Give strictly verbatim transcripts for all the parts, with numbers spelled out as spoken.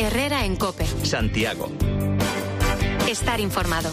Herrera en COPE. Santiago. Estar informado.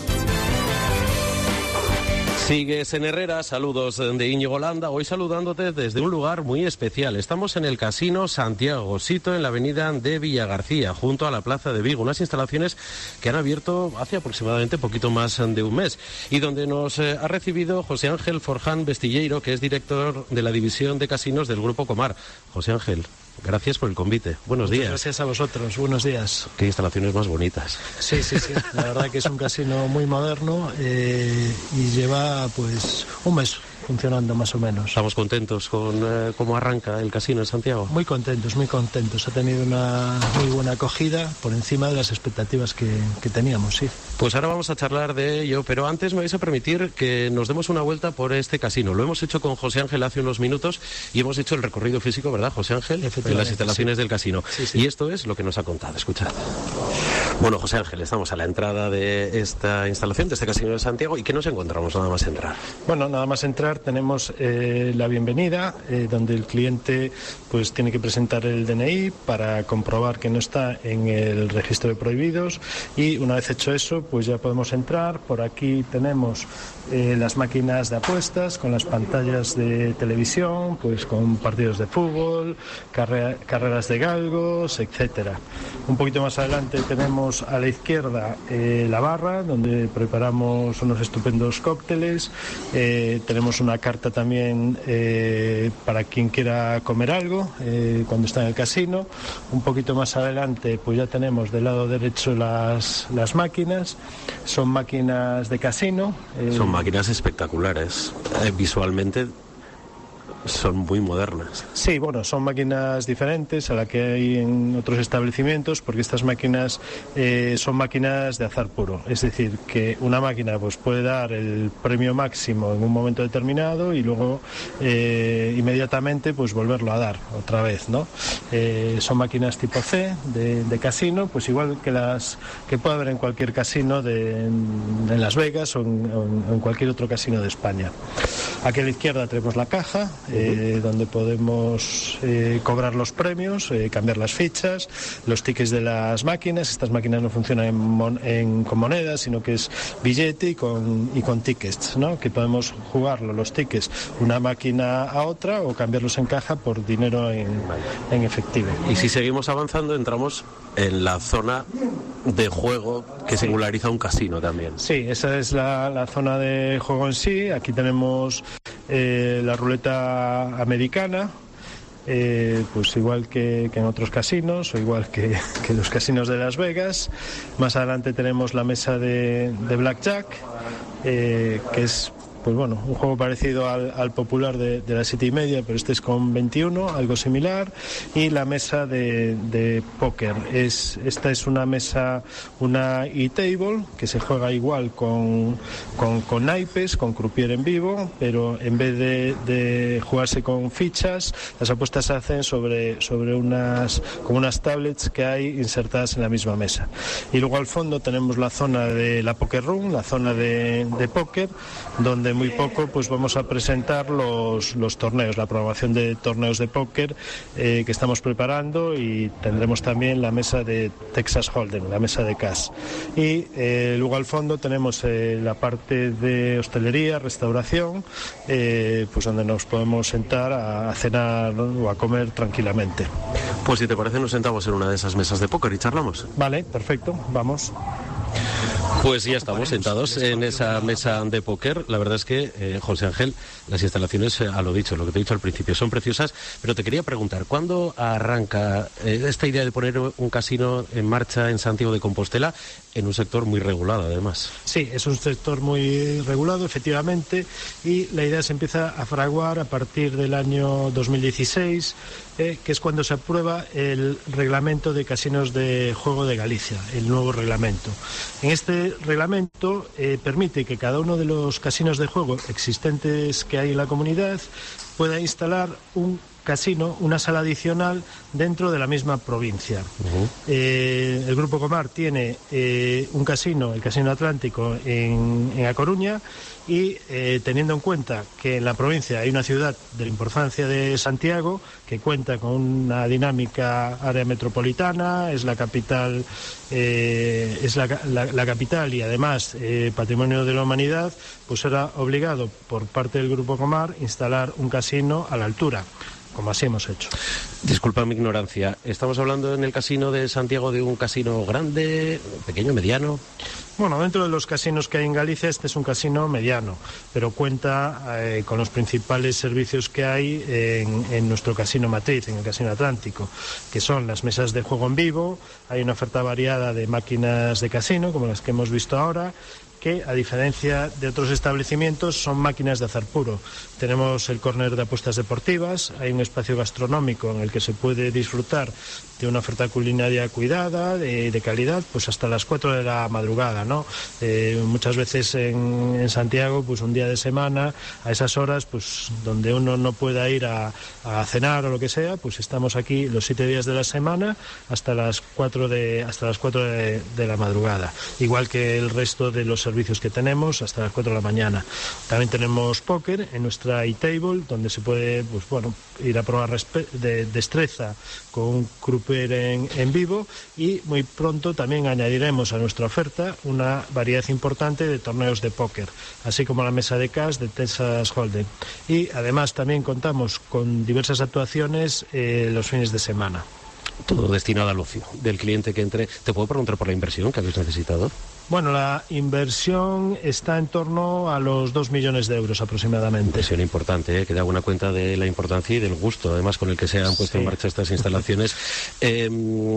Sigues en Herrera, saludos de Íñigo Landa, hoy saludándote desde un lugar muy especial. Estamos en el Casino Santiago, sito en la avenida de Villagarcía, junto a la Plaza de Vigo, unas instalaciones que han abierto hace aproximadamente poquito más de un mes y donde nos eh, ha recibido José Ángel Forján Bestilleiro, que es director de la división de casinos del Grupo Comar. José Ángel, gracias por el convite. Buenos días. Gracias a vosotros. Buenos días. Qué instalaciones más bonitas. Sí, sí, sí. La verdad que es un casino muy moderno eh, y lleva pues un mes funcionando más o menos. Estamos contentos con eh, cómo arranca el casino en Santiago. Muy contentos, muy contentos. Ha tenido una muy buena acogida por encima de las expectativas que, que teníamos, sí. Pues ahora vamos a charlar de ello, pero antes me vais a permitir que nos demos una vuelta por este casino. Lo hemos hecho con José Ángel hace unos minutos y hemos hecho el recorrido físico, ¿verdad, José Ángel? En las instalaciones sí. del casino. Sí, sí. Y esto es lo que nos ha contado. Escuchad. Bueno, José Ángel, estamos a la entrada de esta instalación, de este casino de Santiago. ¿Y qué nos encontramos nada más entrar? Bueno, nada más entrar tenemos eh, la bienvenida, eh, donde el cliente pues tiene que presentar el D N I para comprobar que no está en el registro de prohibidos, y una vez hecho eso pues ya podemos entrar. Por aquí tenemos eh, las máquinas de apuestas con las pantallas de televisión, pues con partidos de fútbol, carre- carreras de galgos, etcétera. Un poquito más adelante tenemos a la izquierda eh, la barra, donde preparamos unos estupendos cócteles. Eh, tenemos una carta también eh, para quien quiera comer algo eh, cuando está en el casino. Un poquito más adelante pues ya tenemos del lado derecho las, las máquinas. Son máquinas de casino. Eh, Son máquinas espectaculares. Eh, visualmente son muy modernas. Sí, bueno, son máquinas diferentes a la que hay en otros establecimientos, porque estas máquinas eh, son máquinas de azar puro. Es decir, que una máquina pues puede dar el premio máximo en un momento determinado y luego eh, inmediatamente pues volverlo a dar otra vez, ¿no? Eh, son máquinas tipo C de, de casino, pues igual que las que puede haber en cualquier casino de, en, en Las Vegas o en, o en cualquier otro casino de España. Aquí a la izquierda tenemos la caja, Eh, donde podemos eh, cobrar los premios, eh, cambiar las fichas, los tickets de las máquinas. Estas máquinas no funcionan en mon- en, con monedas, sino que es billete y con, y con tickets, ¿no? Que podemos jugarlo, los tickets, una máquina a otra, o cambiarlos en caja por dinero en, en efectivo. Y si seguimos avanzando, entramos en la zona de juego que singulariza un casino también. Sí, esa es la, la zona de juego en sí. Aquí tenemos eh, la ruleta americana, eh, pues igual que, que en otros casinos, o igual que, que los casinos de Las Vegas. Más adelante tenemos la mesa de, de blackjack, eh, que es pues bueno, un juego parecido al, al popular de, de las siete y media, pero este es con veintiuno, algo similar. Y la mesa de, de póker, es, esta es una mesa, una e-table, que se juega igual con, con, con naipes, con croupier en vivo, pero en vez de, de jugarse con fichas, las apuestas se hacen sobre, sobre unas, como unas tablets que hay insertadas en la misma mesa. Y luego al fondo tenemos la zona de la poker room, la zona de, de póker, donde muy poco pues vamos a presentar los, los torneos, la programación de torneos de póker eh, que estamos preparando, y tendremos también la mesa de Texas Hold'em, la mesa de cash. Y eh, luego al fondo tenemos eh, la parte de hostelería, restauración, eh, pues donde nos podemos sentar a, a cenar o a comer tranquilamente. Pues si te parece nos sentamos en una de esas mesas de póker y charlamos. Vale, perfecto, vamos. Pues ya estamos sentados en esa mesa de póker. La verdad es que, eh, José Ángel, las instalaciones, eh, a lo dicho, lo que te he dicho al principio, son preciosas, pero te quería preguntar, ¿cuándo arranca eh, esta idea de poner un casino en marcha en Santiago de Compostela, en un sector muy regulado, además? Sí, es un sector muy regulado, efectivamente, y la idea se empieza a fraguar a partir del año dos mil dieciséis, eh, que es cuando se aprueba el reglamento de casinos de juego de Galicia, el nuevo reglamento. En este reglamento eh, permite que cada uno de los casinos de juego existentes que hay en la comunidad pueda instalar un casino una sala adicional dentro de la misma provincia. Uh-huh. Eh, el Grupo Comar tiene eh, un casino, el Casino Atlántico, en, en A Coruña, y eh, teniendo en cuenta que en la provincia hay una ciudad de la importancia de Santiago, que cuenta con una dinámica área metropolitana, es la capital, eh, es la, la, la capital y además eh, patrimonio de la humanidad, pues era obligado por parte del Grupo Comar instalar un casino a la altura, como así hemos hecho. Disculpa mi ignorancia, ¿estamos hablando en el casino de Santiago de un casino grande, pequeño, mediano? Bueno, dentro de los casinos que hay en Galicia, este es un casino mediano, pero cuenta eh, con los principales servicios que hay en, en nuestro casino matriz, en el Casino Atlántico, que son las mesas de juego en vivo, hay una oferta variada de máquinas de casino, como las que hemos visto ahora, que, a diferencia de otros establecimientos, son máquinas de azar puro. Tenemos el córner de apuestas deportivas, hay un espacio gastronómico en el que se puede disfrutar de una oferta culinaria cuidada, de, de calidad, pues hasta las cuatro de la madrugada, ¿no? Eh, muchas veces en, en Santiago, pues un día de semana, a esas horas, pues donde uno no pueda ir a, a cenar o lo que sea, pues estamos aquí los siete días de la semana hasta las cuatro de, hasta las cuatro de, de la madrugada. Igual que el resto de los servicios que tenemos, hasta las cuatro de la mañana. También tenemos póker en nuestra e-table, donde se puede, pues bueno, ir a probar de destreza con un croupier en, en vivo, y muy pronto también añadiremos a nuestra oferta una variedad importante de torneos de póker, así como la mesa de cash de Texas Hold'em. Y además también contamos con diversas actuaciones eh, los fines de semana. Todo destinado al ocio del cliente que entre. ¿Te puedo preguntar por la inversión que habéis necesitado? Bueno, la inversión está en torno a los dos millones de euros aproximadamente. Inversión importante, ¿eh? Que da buena cuenta de la importancia y del gusto, además, con el que se han puesto sí. en marcha estas instalaciones. eh,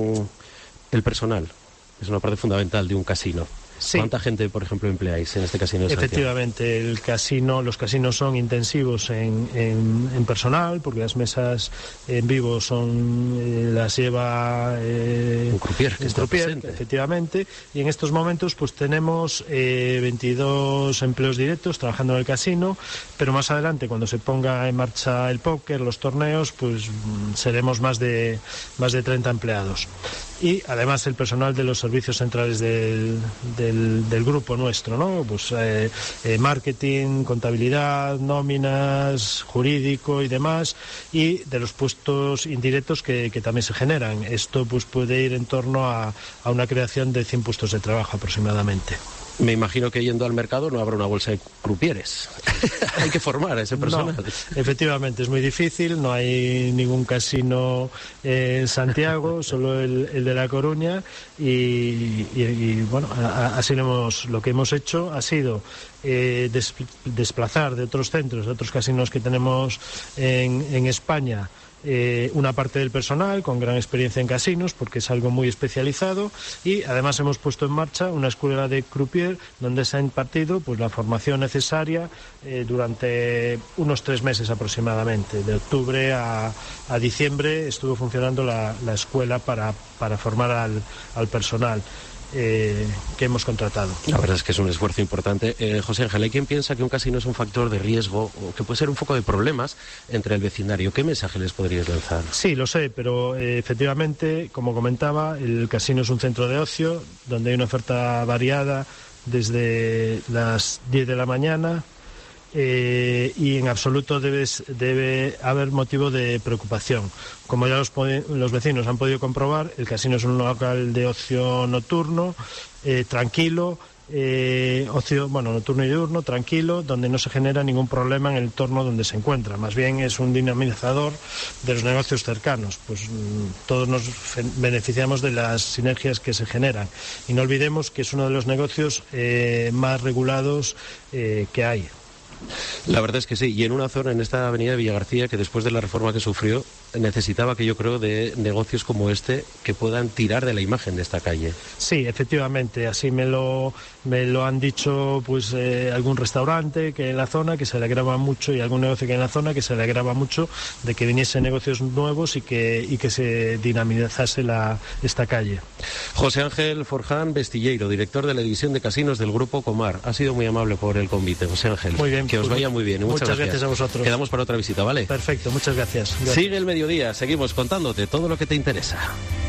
el personal es una parte fundamental de un casino. Sí. ¿Cuánta gente, por ejemplo, empleáis en este casino de Santiago? Efectivamente, el casino, los casinos son intensivos en, en, en personal, porque las mesas en vivo son eh, las lleva eh, un croupier, que un está croupier, presente. Efectivamente, y en estos momentos pues tenemos eh, veintidós empleos directos trabajando en el casino, pero más adelante, cuando se ponga en marcha el póker, los torneos, pues seremos más de más de treinta empleados. Y además el personal de los servicios centrales del, del, del grupo nuestro, ¿no? Pues eh, eh, marketing, contabilidad, nóminas, jurídico y demás, y de los puestos indirectos que, que también se generan. Esto pues puede ir en torno a, a una creación de cien puestos de trabajo aproximadamente. Me imagino que yendo al mercado no habrá una bolsa de croupieres. Hay que formar a ese personal. No, efectivamente, es muy difícil. No hay ningún casino en Santiago, solo el, el de La Coruña. Y, y, y bueno, a, así lo, hemos, lo que hemos hecho ha sido eh, des, desplazar de otros centros, de otros casinos que tenemos en, en España, Eh, una parte del personal con gran experiencia en casinos, porque es algo muy especializado, y además hemos puesto en marcha una escuela de croupier donde se ha impartido pues la formación necesaria eh, durante unos tres meses aproximadamente. De octubre a, a diciembre estuvo funcionando la, la escuela para, para formar al, al personal Eh, que hemos contratado. La verdad es que es un esfuerzo importante. Eh, José Ángel, ¿hay quien piensa que un casino es un factor de riesgo o que puede ser un foco de problemas entre el vecindario? ¿Qué mensaje les podríais lanzar? Sí, lo sé, pero eh, efectivamente, como comentaba, el casino es un centro de ocio donde hay una oferta variada desde las diez de la mañana. Eh, y en absoluto debes, debe haber motivo de preocupación. Como ya los, los vecinos han podido comprobar, el casino es un local de ocio nocturno, eh, tranquilo, eh, ocio, bueno, nocturno y diurno, tranquilo, donde no se genera ningún problema en el entorno donde se encuentra. Más bien es un dinamizador de los negocios cercanos. Pues todos nos beneficiamos de las sinergias que se generan. Y no olvidemos que es uno de los negocios eh, más regulados eh, que hay. La verdad es que sí, y en una zona, en esta avenida de Villagarcía, que después de la reforma que sufrió, necesitaba, que yo creo, de negocios como este que puedan tirar de la imagen de esta calle. Sí, efectivamente, así me lo me lo han dicho pues eh, algún restaurante que en la zona que se alegraba mucho y algún negocio que hay en la zona que se alegraba mucho de que viniesen negocios nuevos y que, y que se dinamizase la, esta calle. José Ángel Forján Vestilleiro, director de la división de casinos del Grupo Comar. Ha sido muy amable por el convite, José Ángel. Muy bien. Que os pues, vaya muy bien. Y muchas, muchas gracias. gracias a vosotros. Quedamos para otra visita, ¿vale? Perfecto, muchas gracias. gracias. Sigue el mediodía, seguimos contándote todo lo que te interesa.